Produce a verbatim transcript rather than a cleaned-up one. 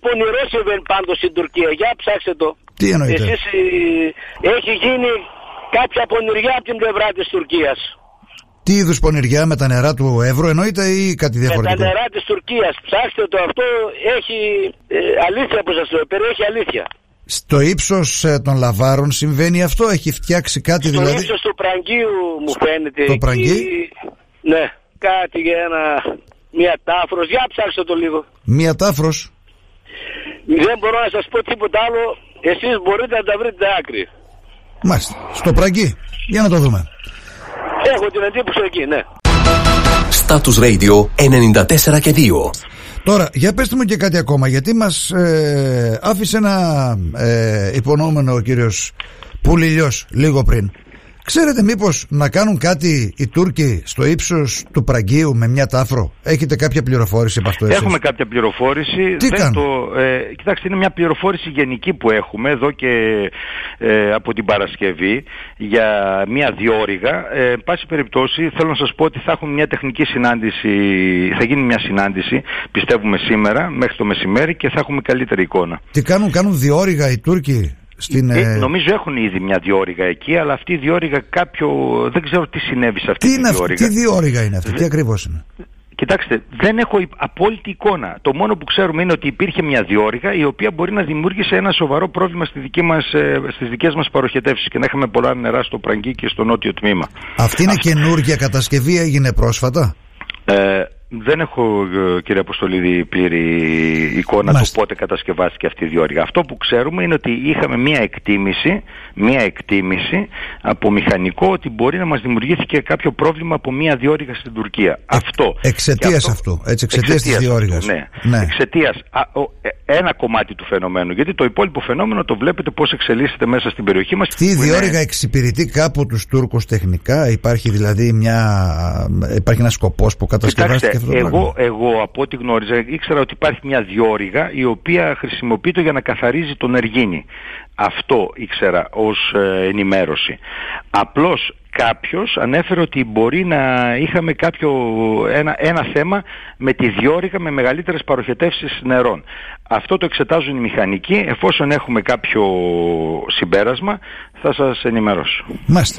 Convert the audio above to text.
πονηρό συμβαίνει πάντως στην Τουρκία. Για ψάξτε το. Τι εννοείτε? Εσείς, ε, έχει γίνει κάποια πονηριά από την πλευρά της Τουρκίας. Τι είδους πονηριά, με τα νερά του Εύρου εννοείται ή κάτι διαφορετικό? Με τα νερά της Τουρκίας. Ψάξτε το, αυτό έχει ε, αλήθεια που σας λέω, περιέχει αλήθεια. Στο ύψος ε, των Λαβάρων συμβαίνει αυτό, έχει φτιάξει κάτι Στο δηλαδή? Στο ύψος του Πραγκίου μου φαίνεται. Το Πραγκί? Ναι, κάτι για ένα, μια τάφρος, για ψάξτε το λίγο. Μια τάφρος? Δεν μπορώ να σας πω τίποτα άλλο, εσείς μπορείτε να τα βρείτε άκρη. Μάλιστα, στο Πραγκί, για να το δούμε. Έχω την εντύπωση εκεί, ναι. Status Radio ενενήντα τέσσερα και δύο. Τώρα, για πέστε μου και κάτι ακόμα, γιατί μας ε, άφησε ένα ε, υπονοούμενο ο κύριος Πουληλιός λίγο πριν. Ξέρετε μήπως να κάνουν κάτι οι Τούρκοι στο ύψος του Πραγκίου με μια τάφρο? Έχετε κάποια πληροφόρηση από αυτό εσείς? Έχουμε κάποια πληροφόρηση. Τι Δεν κάνουν? το, ε, κοιτάξτε, είναι μια πληροφόρηση γενική που έχουμε εδώ και ε, από την Παρασκευή για μια διόρυγα. Ε, εν πάση περιπτώσει θέλω να σας πω ότι θα έχουμε μια τεχνική συνάντηση, θα γίνει μια συνάντηση πιστεύουμε σήμερα μέχρι το μεσημέρι και θα έχουμε καλύτερη εικόνα. Τι κάνουν, κάνουν διόρυγα οι Τούρκοι? Στην, ε, ε... Νομίζω έχουν ήδη μια διόρυγα εκεί, αλλά αυτή η διόρυγα κάποιο, δεν ξέρω τι συνέβη σε αυτή τι τη είναι διόρυγα. Τι διόρυγα είναι αυτή, τι ακριβώς είναι? Κοιτάξτε, δεν έχω απόλυτη εικόνα. Το μόνο που ξέρουμε είναι ότι υπήρχε μια διόρυγα η οποία μπορεί να δημιούργησε ένα σοβαρό πρόβλημα στη δική μας, στις δικές μας παροχετεύσεις και να είχαμε πολλά νερά στο Πραγκί και στο νότιο τμήμα. Αυτή είναι καινούργια κατασκευή, έγινε πρόσφατα? Ε, δεν έχω, κύριε Αποστολίδη, πλήρη εικόνα του πότε κατασκευάστηκε αυτή η διόρυγα. Αυτό που ξέρουμε είναι ότι είχαμε μία εκτίμηση, μία εκτίμηση από μηχανικό ότι μπορεί να μας δημιουργήθηκε κάποιο πρόβλημα από μία διόρυγα στην Τουρκία. Ε, αυτό. Εξαιτίας αυτό, αυτού, έτσι, εξαιτίας της διόρυγας. Ναι, ναι. εξαιτίας α, ο, ένα κομμάτι του φαινομένου. Γιατί το υπόλοιπο φαινόμενο το βλέπετε πώς εξελίσσεται μέσα στην περιοχή μας. Τι η διόρυγα είναι... εξυπηρετεί κάπου τους Τούρκους τεχνικά? Υπάρχει δηλαδή μια... υπάρχει ένας σκοπός που κατασκευάστηκε? Εγώ, εγώ από ό,τι γνώριζα ήξερα ότι υπάρχει μια διόρυγα η οποία χρησιμοποιείται για να καθαρίζει τον Εργίνη. Αυτό ήξερα ως ε, ενημέρωση. Απλώς κάποιος ανέφερε ότι μπορεί να είχαμε κάποιο, ένα, ένα θέμα με τη διόρυγα με μεγαλύτερες παροχετεύσεις νερών. Αυτό το εξετάζουν οι μηχανικοί. Εφόσον έχουμε κάποιο συμπέρασμα θα σας ενημερώσω. Μάλιστα.